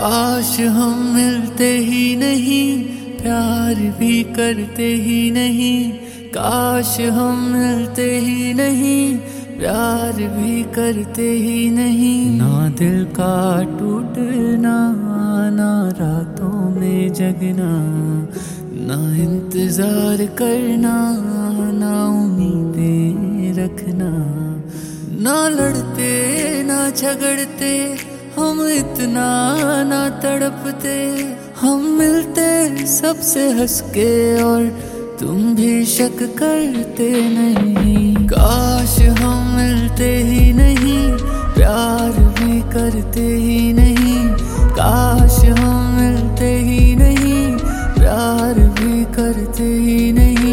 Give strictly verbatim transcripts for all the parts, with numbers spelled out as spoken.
काश हम मिलते ही नहीं, प्यार भी करते ही नहीं। काश हम मिलते ही नहीं, प्यार भी करते ही नहीं। ना दिल का टूटना, ना रातों में जगना, ना इंतजार करना, ना उम्मीदें रखना। ना लड़ते ना झगड़ते हम इतना, ना तड़पते। हम मिलते सबसे हंस के और तुम भी शक करते नहीं। काश हम मिलते ही नहीं, प्यार भी करते ही नहीं। काश हम मिलते ही नहीं, प्यार भी करते ही नहीं।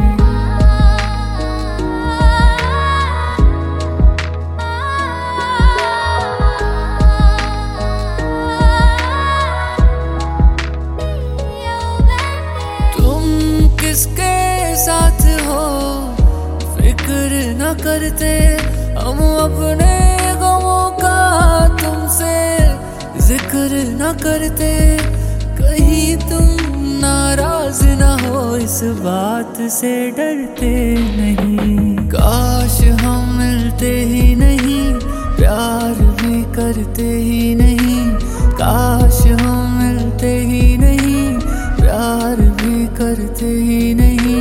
किसके साथ हो फिक्र न करते, हम अपने गमों का तुमसे जिक्र न करते। कहीं तुम नाराज न हो, इस बात से डरते नहीं। काश हम मिलते ही नहीं, प्यार भी करते ही नहीं। काश हम मिलते ही नहीं, प्यार भी करते ही नहीं।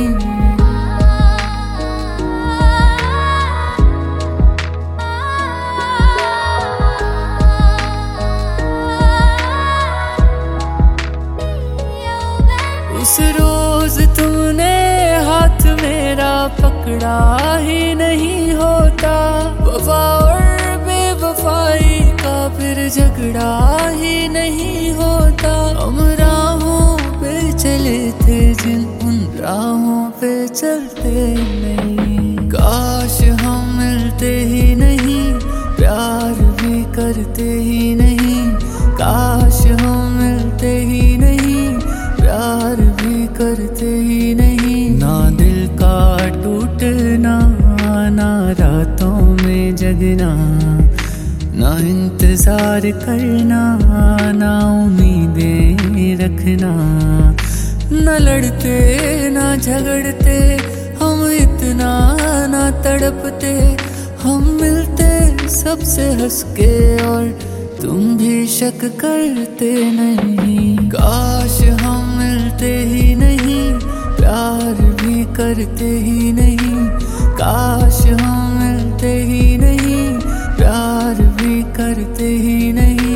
उस रोज तुमने हाथ मेरा पकड़ा ही नहीं होता। वफा और बेवफाई का फिर झगड़ा ही नहीं होता। हम राहों पे चले थे जिन, उन राहों पे चलते नहीं। काश हम मिलते ही नहीं, प्यार भी करते ही नहीं। काश हम मिलते ही नहीं, प्यार भी करते ही नहीं। ना दिल का टूटना, ना रातों में जगना, ना इंतजार करना, ना उम्मीदें रखना। न लड़ते ना झगड़ते हम इतना, ना तड़पते। हम मिलते सबसे हंस के और तुम भी शक करते नहीं। काश हम मिलते ही नहीं, प्यार भी करते ही नहीं। काश हम मिलते ही नहीं, प्यार भी करते ही नहीं।